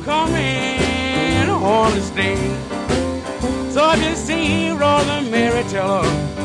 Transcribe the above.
coming on the stage. So if you see Rosa Mary, tell her